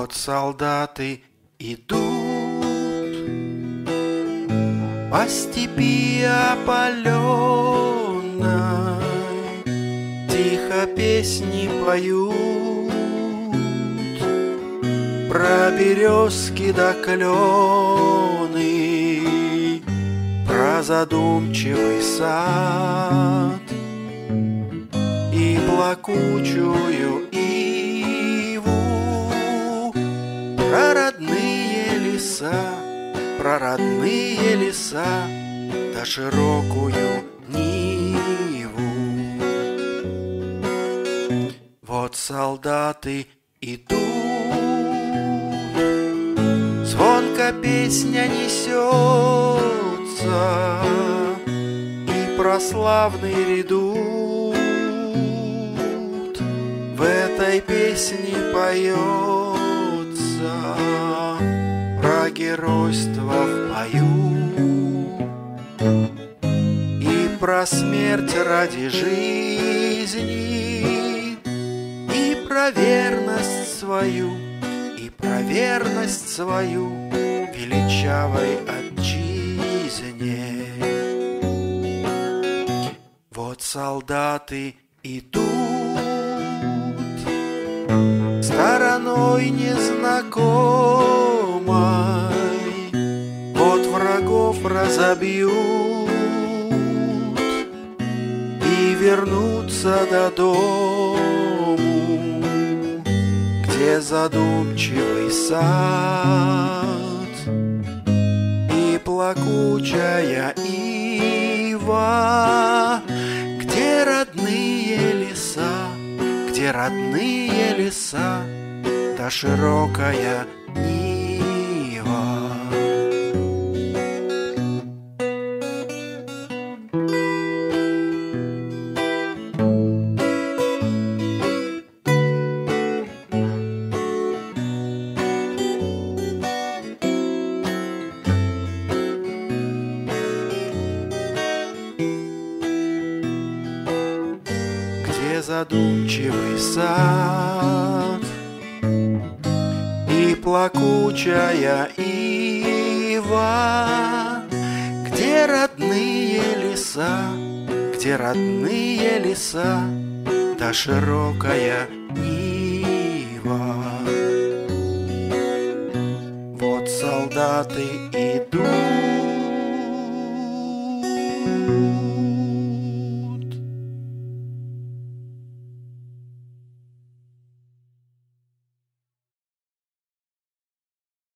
Вот солдаты идут по степи опаленной, тихо песни поют про березки да клены, про задумчивый сад и плакучую иву, про родные леса да широкую Ниву. Вот солдаты идут, звонко песня несется, и прославный редут в этой песне поется про геройство в бою и про смерть ради жизни, и про верность свою, величавой отчизне. Вот солдаты идут стороной незнакомой, вот врагов разобьют и вернутся до дому, где задумчивый сад и плакучая ива, где родные леса да широкая Нива. Задумчивый сад и плакучая ива, где родные леса да широкая Нива. Вот солдаты идут